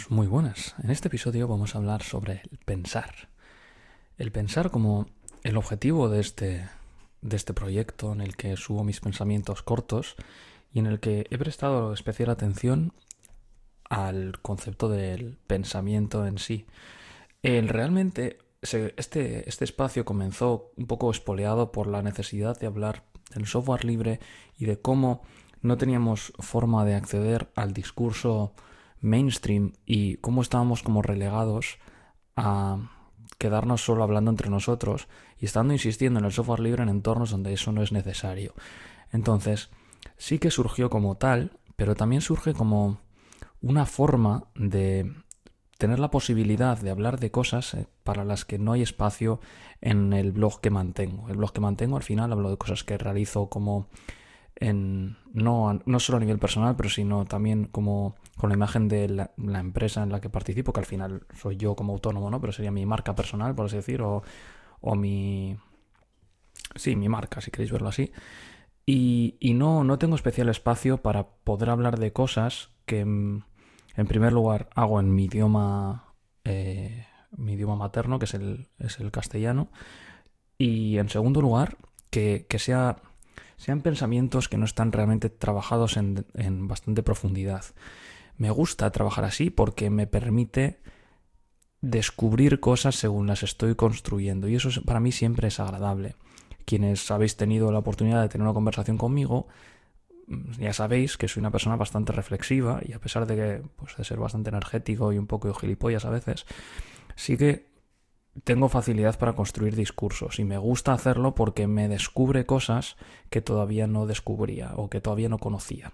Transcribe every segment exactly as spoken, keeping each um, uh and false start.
Muy buenas. En este episodio vamos a hablar sobre el pensar. El pensar como el objetivo de este, de este proyecto en el que subo mis pensamientos cortos y en el que he prestado especial atención al concepto del pensamiento en sí. El, realmente se, este, este espacio comenzó un poco espoleado por la necesidad de hablar del software libre y de cómo no teníamos forma de acceder al discurso mainstream y cómo estábamos como relegados a quedarnos solo hablando entre nosotros y estando insistiendo en el software libre en entornos donde eso no es necesario. Entonces, sí que surgió como tal, pero también surge como una forma de tener la posibilidad de hablar de cosas para las que no hay espacio en el blog que mantengo. El blog que mantengo al final hablo de cosas que realizo como en, no, no solo a nivel personal, pero sino también como con la imagen de la, la empresa en la que participo, que al final soy yo como autónomo, ¿no? Pero sería mi marca personal, por así decir, o, o mi... Sí, mi marca, si queréis verlo así. Y, y no, no tengo especial espacio para poder hablar de cosas que, en primer lugar, hago en mi idioma, eh, mi idioma materno, que es el, es el castellano. Y en segundo lugar, que, que sea, sean pensamientos que no están realmente trabajados en, en bastante profundidad. Me gusta trabajar así porque me permite descubrir cosas según las estoy construyendo. Y eso para mí siempre es agradable. Quienes habéis tenido la oportunidad de tener una conversación conmigo, ya sabéis que soy una persona bastante reflexiva y a pesar de que pues, de ser bastante energético y un poco gilipollas a veces, sí que tengo facilidad para construir discursos y me gusta hacerlo porque me descubre cosas que todavía no descubría o que todavía no conocía.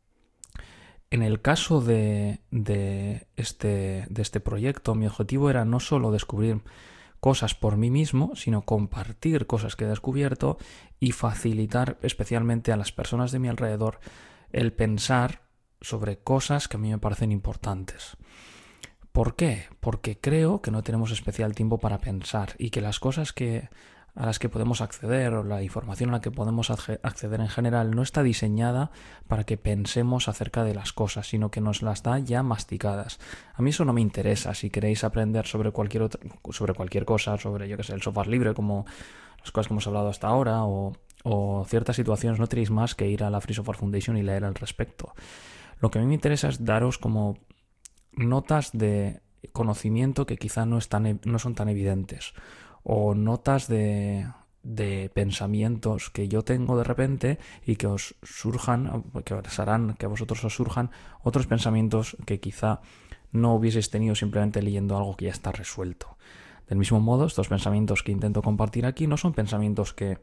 En el caso de, de, este, de este proyecto, mi objetivo era no solo descubrir cosas por mí mismo, sino compartir cosas que he descubierto y facilitar especialmente a las personas de mi alrededor el pensar sobre cosas que a mí me parecen importantes. ¿Por qué? Porque creo que no tenemos especial tiempo para pensar y que las cosas que, a las que podemos acceder o la información a la que podemos acceder en general no está diseñada para que pensemos acerca de las cosas, sino que nos las da ya masticadas. A mí eso no me interesa. Si queréis aprender sobre cualquier otra, sobre cualquier cosa, sobre yo que sé, el software libre, como las cosas que hemos hablado hasta ahora, o, o ciertas situaciones, no tenéis más que ir a la Free Software Foundation y leer al respecto. Lo que a mí me interesa es daros como notas de conocimiento que quizá no, están, no son tan evidentes o notas de, de pensamientos que yo tengo de repente y que os surjan, que os harán que a vosotros os surjan otros pensamientos que quizá no hubieseis tenido simplemente leyendo algo que ya está resuelto. Del mismo modo, estos pensamientos que intento compartir aquí no son pensamientos que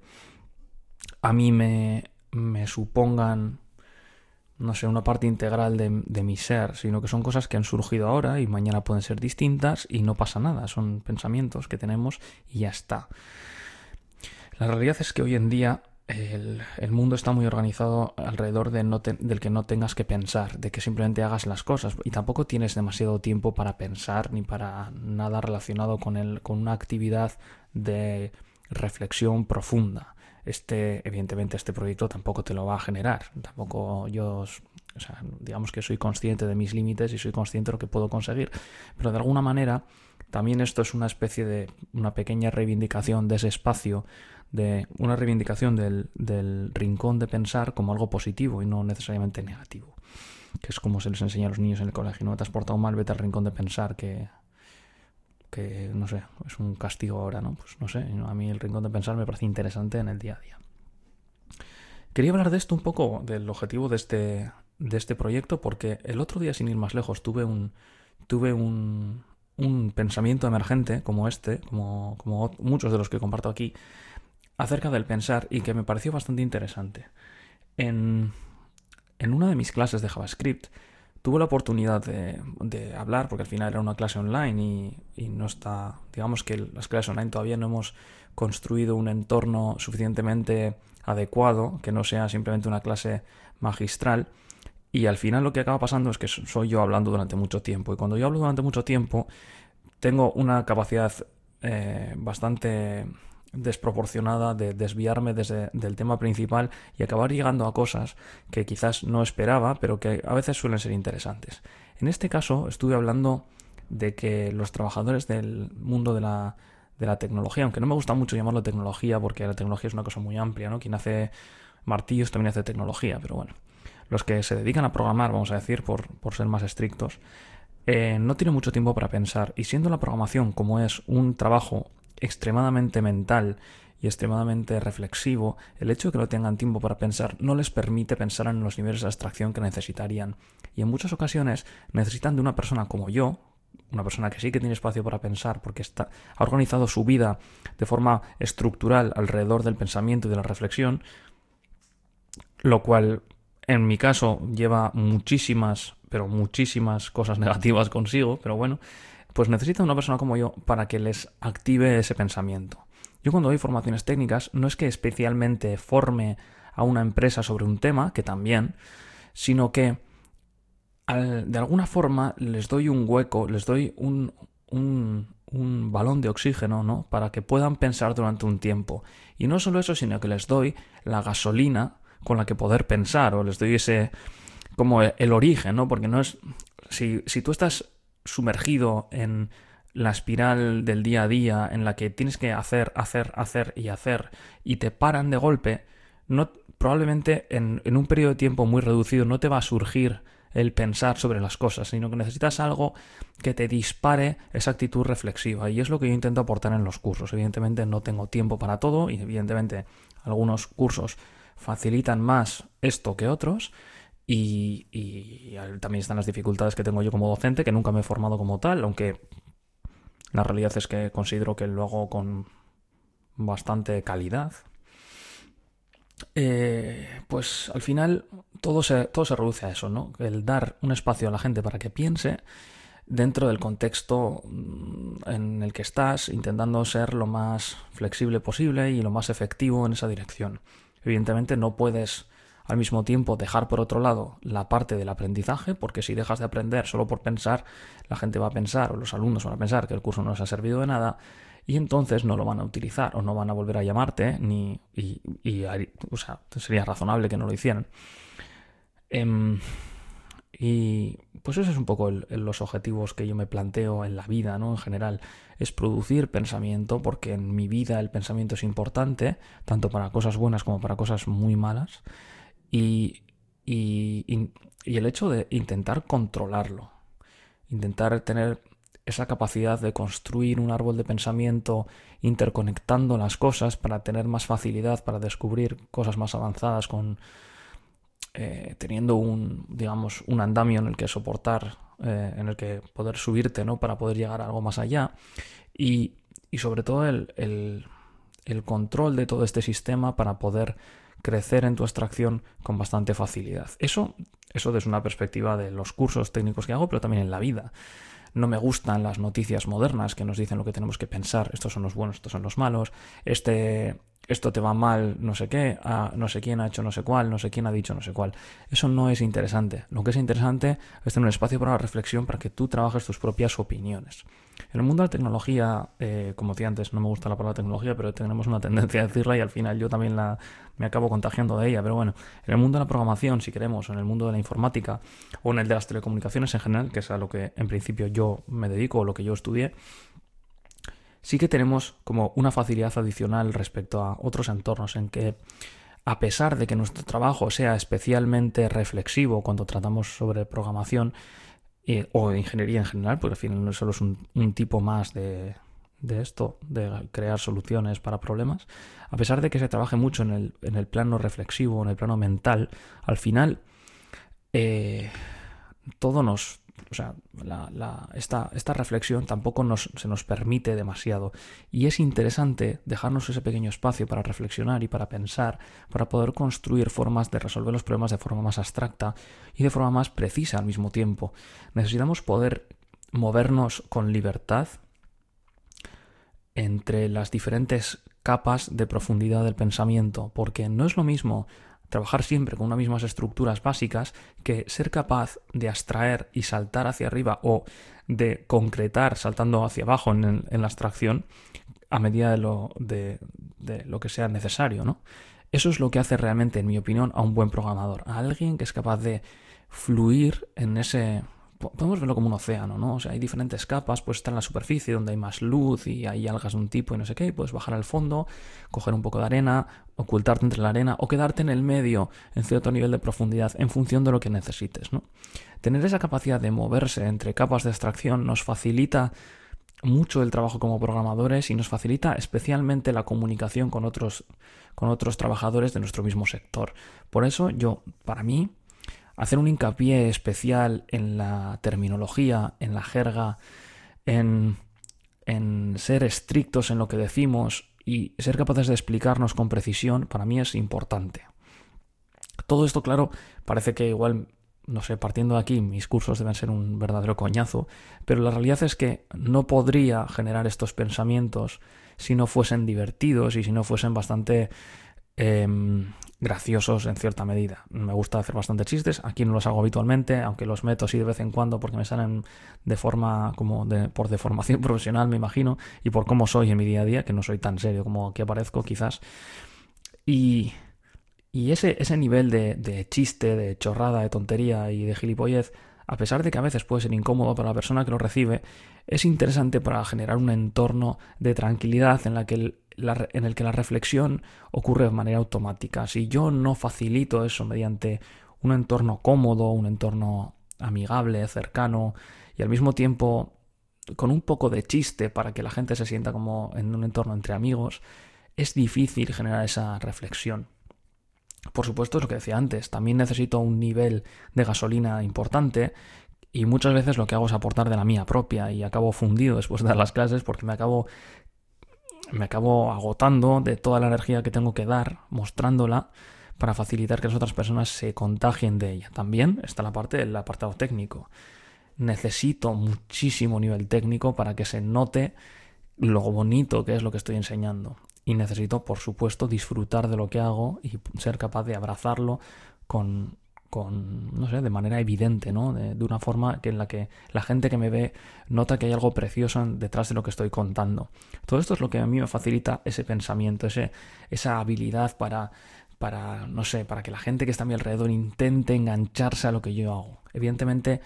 a mí me, me supongan, no sé, una parte integral de, de mi ser, sino que son cosas que han surgido ahora y mañana pueden ser distintas y no pasa nada, son pensamientos que tenemos y ya está. La realidad es que hoy en día el, el mundo está muy organizado alrededor de no te, del que no tengas que pensar, de que simplemente hagas las cosas y tampoco tienes demasiado tiempo para pensar ni para nada relacionado con, el, con una actividad de reflexión profunda. Este, evidentemente este proyecto tampoco te lo va a generar, tampoco yo, o sea, digamos que soy consciente de mis límites y soy consciente de lo que puedo conseguir, pero de alguna manera también esto es una especie de una pequeña reivindicación de ese espacio, de una reivindicación del, del rincón de pensar como algo positivo y no necesariamente negativo, que es como se les enseña a los niños en el colegio: no te has portado mal, vete al rincón de pensar, que que no sé, es un castigo ahora, ¿no? Pues no sé, a mí el rincón de pensar me parece interesante en el día a día. Quería hablar de esto un poco, del objetivo de este, de este proyecto, porque el otro día, sin ir más lejos, tuve un tuve un, un pensamiento emergente como este, como, como muchos de los que comparto aquí, acerca del pensar y que me pareció bastante interesante. En, en una de mis clases de JavaScript tuve la oportunidad de, de hablar, porque al final era una clase online y, y no está, digamos que las clases online todavía no hemos construido un entorno suficientemente adecuado, que no sea simplemente una clase magistral, y al final lo que acaba pasando es que soy yo hablando durante mucho tiempo, y cuando yo hablo durante mucho tiempo tengo una capacidad eh, bastante desproporcionada de desviarme desde, del tema principal y acabar llegando a cosas que quizás no esperaba, pero que a veces suelen ser interesantes. En este caso estuve hablando de que los trabajadores del mundo de la, de la tecnología, aunque no me gusta mucho llamarlo tecnología porque la tecnología es una cosa muy amplia, ¿no? Quien hace martillos también hace tecnología, pero bueno, los que se dedican a programar, vamos a decir, por, por ser más estrictos, eh, no tienen mucho tiempo para pensar, y siendo la programación como es un trabajo extremadamente mental y extremadamente reflexivo, el hecho de que no tengan tiempo para pensar no les permite pensar en los niveles de abstracción que necesitarían, y en muchas ocasiones necesitan de una persona como yo, una persona que sí que tiene espacio para pensar porque está, ha organizado su vida de forma estructural alrededor del pensamiento y de la reflexión, lo cual en mi caso lleva muchísimas, pero muchísimas cosas negativas consigo, pero bueno, pues necesita una persona como yo para que les active ese pensamiento. Yo cuando doy formaciones técnicas no es que especialmente forme a una empresa sobre un tema, que también, sino que al, de alguna forma les doy un hueco, les doy un, un, un balón de oxígeno, ¿no? Para que puedan pensar durante un tiempo. Y no solo eso, sino que les doy la gasolina con la que poder pensar, o les doy ese como el origen, ¿no? Porque no es... Si, si tú estás sumergido en la espiral del día a día en la que tienes que hacer, hacer, hacer y hacer y te paran de golpe, no, probablemente en, en un periodo de tiempo muy reducido no te va a surgir el pensar sobre las cosas, sino que necesitas algo que te dispare esa actitud reflexiva, y es lo que yo intento aportar en los cursos. Evidentemente no tengo tiempo para todo y evidentemente algunos cursos facilitan más esto que otros. Y, y también están las dificultades que tengo yo como docente, que nunca me he formado como tal, aunque la realidad es que considero que lo hago con bastante calidad. Eh, pues al final todo se, todo se reduce a eso, ¿no? El dar un espacio a la gente para que piense dentro del contexto en el que estás, intentando ser lo más flexible posible y lo más efectivo en esa dirección. Evidentemente no puedes al mismo tiempo dejar por otro lado la parte del aprendizaje, porque si dejas de aprender solo por pensar, la gente va a pensar, o los alumnos van a pensar que el curso no les ha servido de nada, y entonces no lo van a utilizar o no van a volver a llamarte, ni y, y, o sea, sería razonable que no lo hicieran. Eh, y pues esos es un poco el, el, los objetivos que yo me planteo en la vida, ¿no? En general, es producir pensamiento, porque en mi vida el pensamiento es importante, tanto para cosas buenas como para cosas muy malas. Y, y, y el hecho de intentar controlarlo, intentar tener esa capacidad de construir un árbol de pensamiento interconectando las cosas para tener más facilidad para descubrir cosas más avanzadas, con eh, teniendo un, digamos, un andamio en el que soportar, eh, en el que poder subirte, ¿no? Para poder llegar a algo más allá, y, y sobre todo el, el, el control de todo este sistema para poder crecer en tu abstracción con bastante facilidad. Eso, eso desde una perspectiva de los cursos técnicos que hago, pero también en la vida. No me gustan las noticias modernas que nos dicen lo que tenemos que pensar. Estos son los buenos, estos son los malos. Este, esto te va mal, no sé qué. Ah, no sé quién ha hecho no sé cuál, no sé quién ha dicho no sé cuál. Eso no es interesante. Lo que es interesante es tener un espacio para la reflexión, para que tú trabajes tus propias opiniones. En el mundo de la tecnología, eh, como decía antes, no me gusta la palabra tecnología, pero tenemos una tendencia a decirla y al final yo también la, me acabo contagiando de ella. Pero bueno, en el mundo de la programación, si queremos, o en el mundo de la informática, o en el de las telecomunicaciones en general, que es a lo que en principio yo me dedico, o lo que yo estudié, sí que tenemos como una facilidad adicional respecto a otros entornos en que, a pesar de que nuestro trabajo sea especialmente reflexivo cuando tratamos sobre programación, Eh, o de ingeniería en general, porque al final no solo es un, un tipo más de, de esto, de crear soluciones para problemas, a pesar de que se trabaje mucho en el, en el plano reflexivo, en el plano mental, al final eh, todo nos... O sea, la, la, esta, esta reflexión tampoco nos, se nos permite demasiado, y es interesante dejarnos ese pequeño espacio para reflexionar y para pensar, para poder construir formas de resolver los problemas de forma más abstracta y de forma más precisa al mismo tiempo. Necesitamos poder movernos con libertad entre las diferentes capas de profundidad del pensamiento, porque no es lo mismo trabajar siempre con unas mismas estructuras básicas que ser capaz de abstraer y saltar hacia arriba, o de concretar saltando hacia abajo en, el, en la abstracción, a medida de lo, de, de lo que sea necesario, ¿no? Eso es lo que hace realmente, en mi opinión, a un buen programador, a alguien que es capaz de fluir en ese... Podemos verlo como un océano, ¿no? O sea, hay diferentes capas, puedes estar en la superficie donde hay más luz y hay algas de un tipo y no sé qué, y puedes bajar al fondo, coger un poco de arena, ocultarte entre la arena o quedarte en el medio en cierto nivel de profundidad en función de lo que necesites, ¿no? Tener esa capacidad de moverse entre capas de abstracción nos facilita mucho el trabajo como programadores y nos facilita especialmente la comunicación con otros, con otros trabajadores de nuestro mismo sector. Por eso yo, para mí, hacer un hincapié especial en la terminología, en la jerga, en, en ser estrictos en lo que decimos y ser capaces de explicarnos con precisión, para mí es importante. Todo esto, claro, parece que igual, no sé, partiendo de aquí, mis cursos deben ser un verdadero coñazo, pero la realidad es que no podría generar estos pensamientos si no fuesen divertidos y si no fuesen bastante... Eh, graciosos en cierta medida. Me gusta hacer bastante chistes, aquí no los hago habitualmente, aunque los meto así de vez en cuando porque me salen de forma como de, por deformación profesional, me imagino, y por cómo soy en mi día a día, que no soy tan serio como aquí aparezco quizás. Y, y ese, ese nivel de, de chiste, de chorrada, de tontería y de gilipollez, a pesar de que a veces puede ser incómodo para la persona que lo recibe, es interesante para generar un entorno de tranquilidad en la que el La, en el que la reflexión ocurre de manera automática. Si yo no facilito eso mediante un entorno cómodo, un entorno amigable, cercano y al mismo tiempo con un poco de chiste para que la gente se sienta como en un entorno entre amigos, es difícil generar esa reflexión. Por supuesto, es lo que decía antes, también necesito un nivel de gasolina importante y muchas veces lo que hago es aportar de la mía propia y acabo fundido después de dar las clases porque me acabo me acabo agotando de toda la energía que tengo que dar mostrándola para facilitar que las otras personas se contagien de ella. También está la parte del apartado técnico. Necesito muchísimo nivel técnico para que se note lo bonito que es lo que estoy enseñando. Y necesito, por supuesto, disfrutar de lo que hago y ser capaz de abrazarlo con... con, no sé, de manera evidente, ¿no? De, de una forma que en la que la gente que me ve nota que hay algo precioso detrás de lo que estoy contando. Todo esto es lo que a mí me facilita ese pensamiento, ese, esa habilidad para, para, no sé, para que la gente que está a mi alrededor intente engancharse a lo que yo hago. Evidentemente,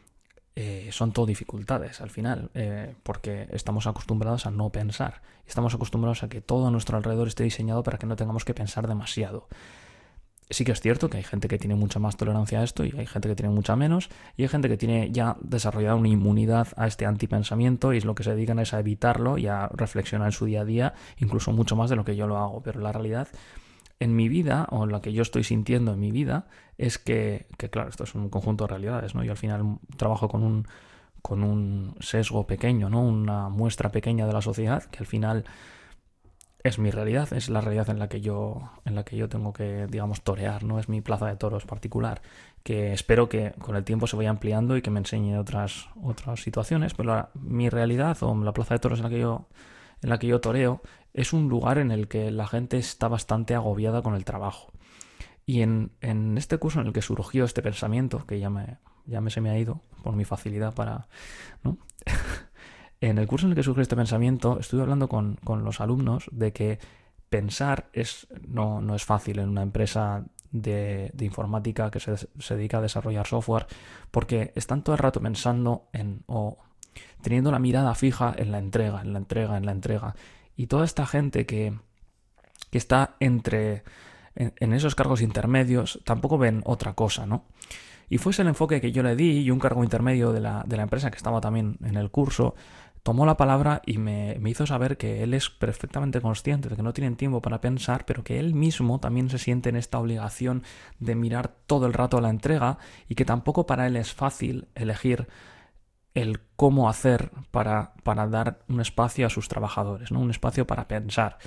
eh, son todo dificultades al final, eh, porque estamos acostumbrados a no pensar. Estamos acostumbrados a que todo a nuestro alrededor esté diseñado para que no tengamos que pensar demasiado. Sí que es cierto que hay gente que tiene mucha más tolerancia a esto y hay gente que tiene mucha menos y hay gente que tiene ya desarrollada una inmunidad a este antipensamiento y es lo que se dedican es a evitarlo y a reflexionar en su día a día, incluso mucho más de lo que yo lo hago. Pero la realidad en mi vida, o en lo que yo estoy sintiendo en mi vida, es que, que claro, esto es un conjunto de realidades, ¿no? Yo al final trabajo con un, con un sesgo pequeño, ¿no? Una muestra pequeña de la sociedad que al final... es mi realidad, es la realidad en la que yo en la que yo tengo que, digamos, torear, ¿no? Es mi plaza de toros particular, que espero que con el tiempo se vaya ampliando y que me enseñe otras, otras situaciones, pero la, mi realidad o la plaza de toros en la que yo en la que yo toreo es un lugar en el que la gente está bastante agobiada con el trabajo. Y en, en este curso en el que surgió este pensamiento, que ya me, ya me se me ha ido por mi facilidad para... ¿no? En el curso en el que surge este pensamiento, estuve hablando con, con los alumnos de que pensar es, no, no es fácil en una empresa de, de informática que se, se dedica a desarrollar software, porque están todo el rato pensando en o teniendo la mirada fija en la entrega, en la entrega, en la entrega. Y toda esta gente que, que está entre en, en esos cargos intermedios tampoco ven otra cosa, ¿no? Y fue ese el enfoque que yo le di, y un cargo intermedio de la, de la empresa que estaba también en el curso tomó la palabra y me, me hizo saber que él es perfectamente consciente de que no tienen tiempo para pensar, pero que él mismo también se siente en esta obligación de mirar todo el rato la entrega y que tampoco para él es fácil elegir el cómo hacer para, para dar un espacio a sus trabajadores, ¿no? Un espacio para pensar.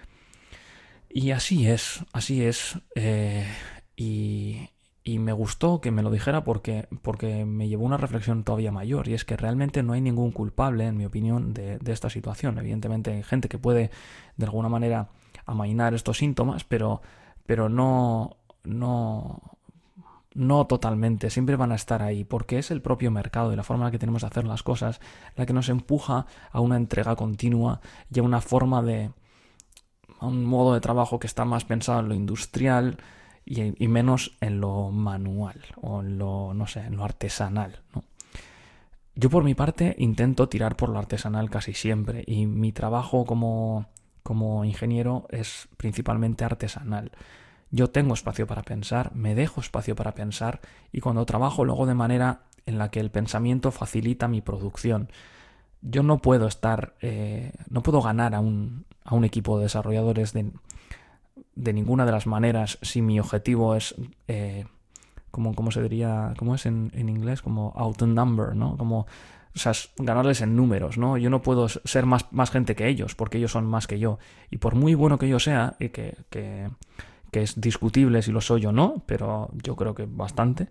Y así es, así es. Eh, y... Y me gustó que me lo dijera porque, porque me llevó a una reflexión todavía mayor, y es que realmente no hay ningún culpable, en mi opinión, de, de esta situación. Evidentemente hay gente que puede de alguna manera amainar estos síntomas, pero, pero no, no, no totalmente, siempre van a estar ahí, porque es el propio mercado y la forma en la que tenemos de hacer las cosas la que nos empuja a una entrega continua y a una forma de, a un modo de trabajo que está más pensado en lo industrial y, y menos en lo manual o en lo, no sé, en lo artesanal, ¿no? Yo por mi parte intento tirar por lo artesanal casi siempre y mi trabajo como, como ingeniero es principalmente artesanal. Yo tengo espacio para pensar, me dejo espacio para pensar y cuando trabajo lo hago de manera en la que el pensamiento facilita mi producción. Yo no puedo estar, eh, no puedo ganar a un, a un equipo de desarrolladores de, de ninguna de las maneras si mi objetivo es, eh, como, como se diría, ¿cómo es en, en inglés? Como outnumber, ¿no? Como, o sea, ganarles en números, ¿no? Yo no puedo ser más, más gente que ellos porque ellos son más que yo. Y por muy bueno que yo sea, y que... que que es discutible si lo soy o no, pero yo creo que bastante.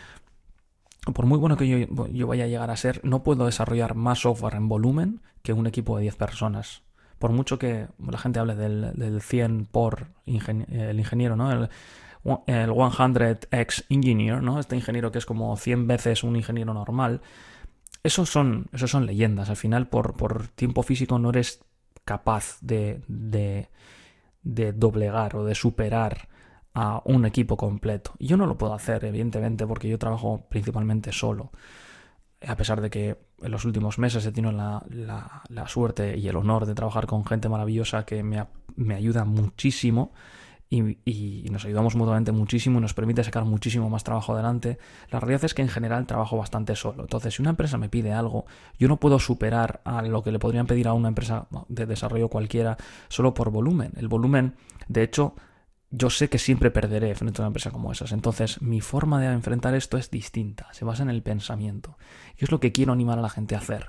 Por muy bueno que yo, yo vaya a llegar a ser, no puedo desarrollar más software en volumen que un equipo de diez personas. Por mucho que la gente hable del, del cien por ingen, el ingeniero, ¿no? El, el cien x engineer, ¿no? Este ingeniero que es como cien veces un ingeniero normal. Esos son, esos son leyendas. Al final, por, por tiempo físico no eres capaz de... de de doblegar o de superar a un equipo completo. Y yo no lo puedo hacer, evidentemente, porque yo trabajo principalmente solo. A pesar de que en los últimos meses he tenido la, la, la suerte y el honor de trabajar con gente maravillosa que me, me ayuda muchísimo y, y nos ayudamos mutuamente muchísimo y nos permite sacar muchísimo más trabajo adelante. La realidad es que en general trabajo bastante solo. Entonces, si una empresa me pide algo, yo no puedo superar a lo que le podrían pedir a una empresa de desarrollo cualquiera solo por volumen. El volumen, de hecho, yo sé que siempre perderé frente a una empresa como esas. Entonces, mi forma de enfrentar esto es distinta. Se basa en el pensamiento. Y es lo que quiero animar a la gente a hacer.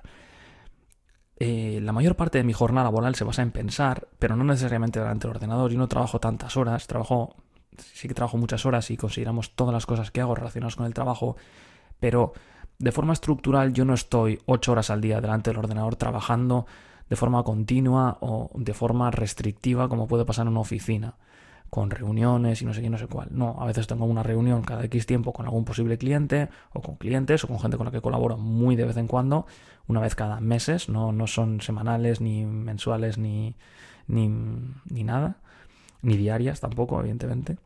Eh, la mayor parte de mi jornada laboral se basa en pensar, pero no necesariamente delante del ordenador. Yo no trabajo tantas horas, trabajo, sí que trabajo muchas horas y consideramos todas las cosas que hago relacionadas con el trabajo, pero de forma estructural yo no estoy ocho horas al día delante del ordenador trabajando de forma continua o de forma restrictiva como puede pasar en una oficina, con reuniones y no sé qué, no sé cuál. No, a veces tengo una reunión cada X tiempo con algún posible cliente o con clientes o con gente con la que colaboro muy de vez en cuando, una vez cada meses, no, no son semanales ni mensuales ni, ni, ni nada, ni diarias tampoco, evidentemente.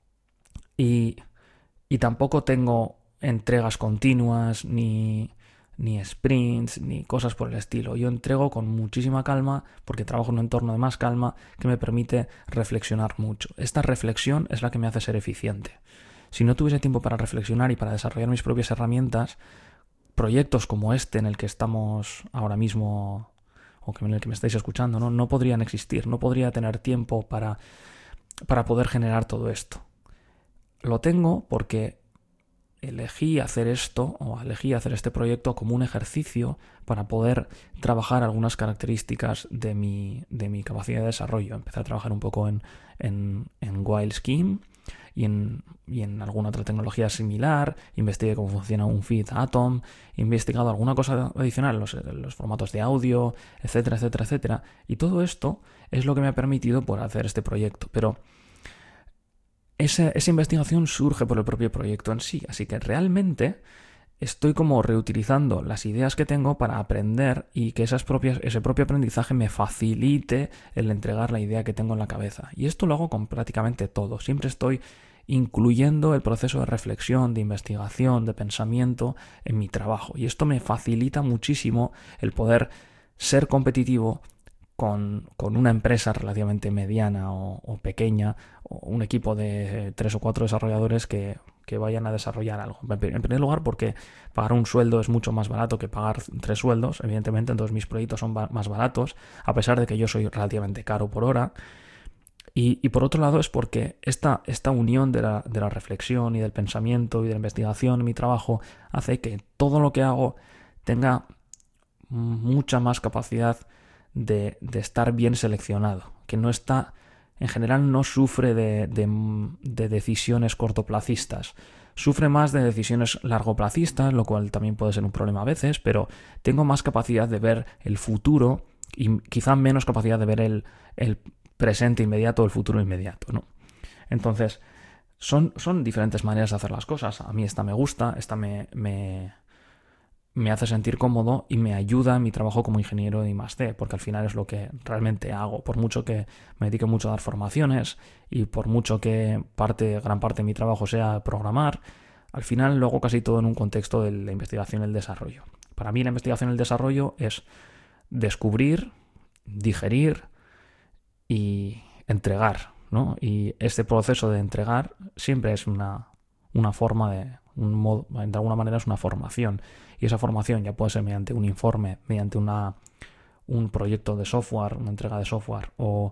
Y, y tampoco tengo entregas continuas ni... ni sprints, ni cosas por el estilo. Yo entrego con muchísima calma porque trabajo en un entorno de más calma que me permite reflexionar mucho. Esta reflexión es la que me hace ser eficiente. Si no tuviese tiempo para reflexionar y para desarrollar mis propias herramientas, proyectos como este en el que estamos ahora mismo o en el que me estáis escuchando, no, no podrían existir, no podría tener tiempo para, para poder generar todo esto. Lo tengo porque elegí hacer esto o elegí hacer este proyecto como un ejercicio para poder trabajar algunas características de mi, de mi capacidad de desarrollo. Empecé a trabajar un poco en, en, en Wild Scheme y en, y en alguna otra tecnología similar. Investigué cómo funciona un feed Atom, he investigado alguna cosa adicional, los, los formatos de audio, etcétera, etcétera, etcétera. Y todo esto es lo que me ha permitido poder hacer este proyecto. Pero Esa, esa investigación surge por el propio proyecto en sí, así que realmente estoy como reutilizando las ideas que tengo para aprender y que esas propias, ese propio aprendizaje me facilite el entregar la idea que tengo en la cabeza. Y esto lo hago con prácticamente todo. Siempre estoy incluyendo el proceso de reflexión, de investigación, de pensamiento en mi trabajo. Y esto me facilita muchísimo el poder ser competitivo Con, con una empresa relativamente mediana o, o pequeña, o un equipo de tres o cuatro desarrolladores que, que vayan a desarrollar algo. En primer lugar, porque pagar un sueldo es mucho más barato que pagar tres sueldos, evidentemente, entonces mis proyectos son ba- más baratos, a pesar de que yo soy relativamente caro por hora. Y, y por otro lado es porque esta, esta unión de la, de la reflexión y del pensamiento y de la investigación en mi trabajo hace que todo lo que hago tenga mucha más capacidad De, de estar bien seleccionado, que no está, en general no sufre de, de, de decisiones cortoplacistas, sufre más de decisiones largoplacistas, lo cual también puede ser un problema a veces, pero tengo más capacidad de ver el futuro y quizá menos capacidad de ver el, el presente inmediato o el futuro inmediato, ¿no? Entonces, Son, son diferentes maneras de hacer las cosas. A mí esta me gusta, esta me, me, me hace sentir cómodo y me ayuda en mi trabajo como ingeniero de I más D, porque al final es lo que realmente hago. Por mucho que me dedique mucho a dar formaciones y por mucho que parte, gran parte de mi trabajo sea programar, al final lo hago casi todo en un contexto de la investigación y el desarrollo. Para mí la investigación y el desarrollo es descubrir, digerir y entregar, ¿no? Y este proceso de entregar siempre es una, una forma de, un modo, de alguna manera es una formación. Y esa formación ya puede ser mediante un informe, mediante una, un proyecto de software, una entrega de software, o,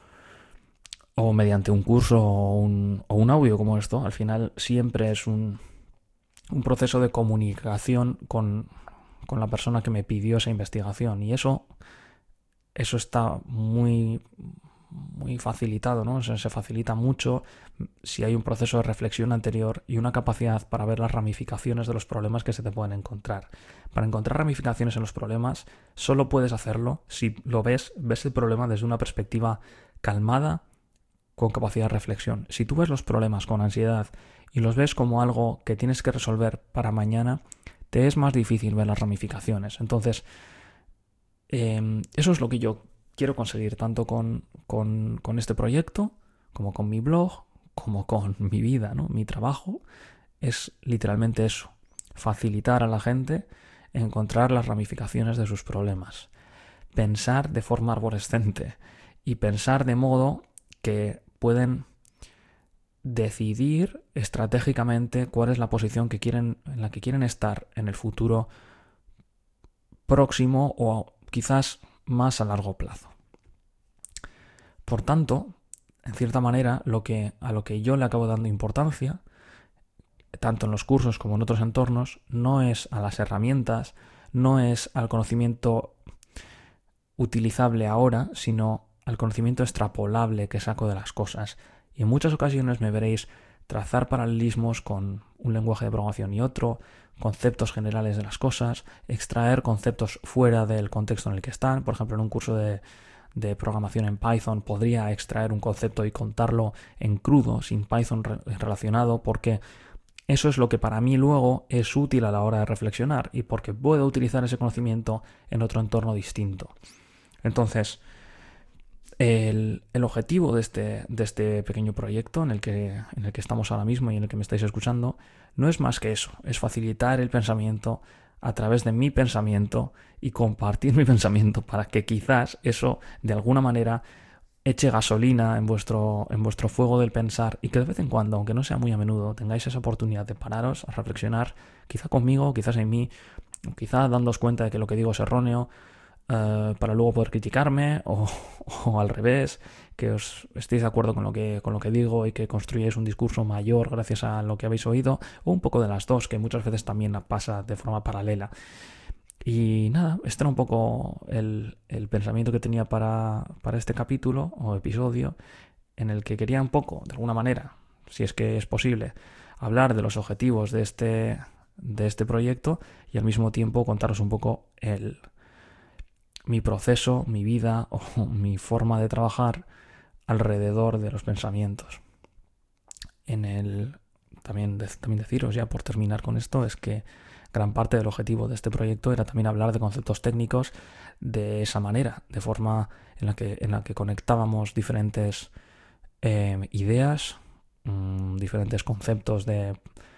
o mediante un curso o un, o un audio como esto. Al final siempre es un, un proceso de comunicación con, con la persona que me pidió esa investigación. Y eso, eso está muy... muy facilitado, ¿no? O sea, se facilita mucho si hay un proceso de reflexión anterior y una capacidad para ver las ramificaciones de los problemas que se te pueden encontrar. Para encontrar ramificaciones en los problemas, solo puedes hacerlo si lo ves, ves el problema desde una perspectiva calmada, con capacidad de reflexión. Si tú ves los problemas con ansiedad y los ves como algo que tienes que resolver para mañana, te es más difícil ver las ramificaciones. Entonces, eh, eso es lo que yo quiero conseguir tanto con, con, con este proyecto, como con mi blog, como con mi vida, ¿no? Mi trabajo es literalmente eso, facilitar a la gente encontrar las ramificaciones de sus problemas, pensar de forma arborescente y pensar de modo que pueden decidir estratégicamente cuál es la posición que quieren, en la que quieren estar en el futuro próximo o quizás más a largo plazo. Por tanto, en cierta manera, lo que, a lo que yo le acabo dando importancia, tanto en los cursos como en otros entornos, no es a las herramientas, no es al conocimiento utilizable ahora, sino al conocimiento extrapolable que saco de las cosas. Y en muchas ocasiones me veréis trazar paralelismos con un lenguaje de programación y otro, conceptos generales de las cosas, extraer conceptos fuera del contexto en el que están. Por ejemplo, en un curso de, de programación en Python podría extraer un concepto y contarlo en crudo, sin Python re- relacionado, porque eso es lo que para mí luego es útil a la hora de reflexionar y porque puedo utilizar ese conocimiento en otro entorno distinto. Entonces, El, el objetivo de este, de este pequeño proyecto en el, que, en el que estamos ahora mismo y en el que me estáis escuchando no es más que eso, es facilitar el pensamiento a través de mi pensamiento y compartir mi pensamiento para que quizás eso de alguna manera eche gasolina en vuestro, en vuestro fuego del pensar y que de vez en cuando, aunque no sea muy a menudo, tengáis esa oportunidad de pararos a reflexionar, quizá conmigo, quizás en mí, quizá dándoos cuenta de que lo que digo es erróneo, Uh, para luego poder criticarme o, o al revés, que os estéis de acuerdo con lo que, con lo que digo y que construyáis un discurso mayor gracias a lo que habéis oído, o un poco de las dos, que muchas veces también pasa de forma paralela. Y nada, este era un poco el, el pensamiento que tenía para, para este capítulo o episodio, en el que quería un poco, de alguna manera, si es que es posible, hablar de los objetivos de este, de este proyecto y al mismo tiempo contaros un poco el... mi proceso, mi vida o mi forma de trabajar alrededor de los pensamientos. En el también, de, también deciros ya por terminar con esto es que gran parte del objetivo de este proyecto era también hablar de conceptos técnicos de esa manera, de forma en la que, en la que conectábamos diferentes eh, ideas, mmm, diferentes conceptos de,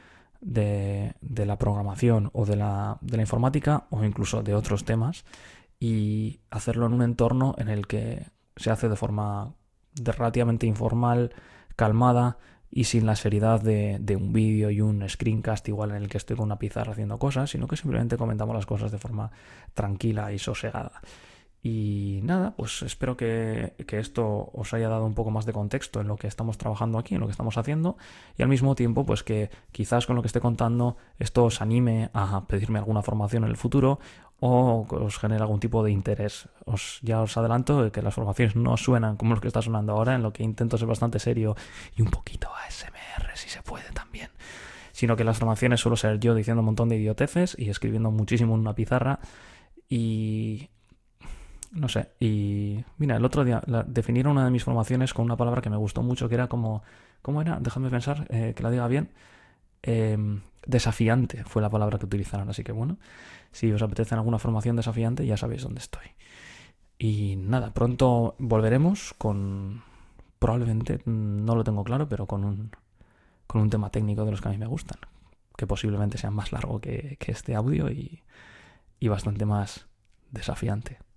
de, de la programación o de la, de la informática o incluso de otros temas, y hacerlo en un entorno en el que se hace de forma de relativamente informal, calmada y sin la seriedad de, de un vídeo y un screencast igual en el que estoy con una pizarra haciendo cosas, sino que simplemente comentamos las cosas de forma tranquila y sosegada. Y nada, pues espero que, que esto os haya dado un poco más de contexto en lo que estamos trabajando aquí, en lo que estamos haciendo, y al mismo tiempo pues que quizás con lo que esté contando esto os anime a pedirme alguna formación en el futuro o os genere algún tipo de interés. Os, ya os adelanto que las formaciones no suenan como lo que está sonando ahora, en lo que intento ser bastante serio y un poquito A S M R si se puede también, sino que las formaciones suelo ser yo diciendo un montón de idioteces y escribiendo muchísimo en una pizarra y... no sé. Y mira, el otro día la, definieron una de mis formaciones con una palabra que me gustó mucho, que era como, ¿cómo era? Déjame pensar, eh, que la diga bien. Eh, desafiante fue la palabra que utilizaron, así que bueno, si os apetece alguna formación desafiante, ya sabéis dónde estoy. Y nada, pronto volveremos con, probablemente, no lo tengo claro, pero con un, con un tema técnico de los que a mí me gustan, que posiblemente sea más largo que, que este audio y, y bastante más desafiante.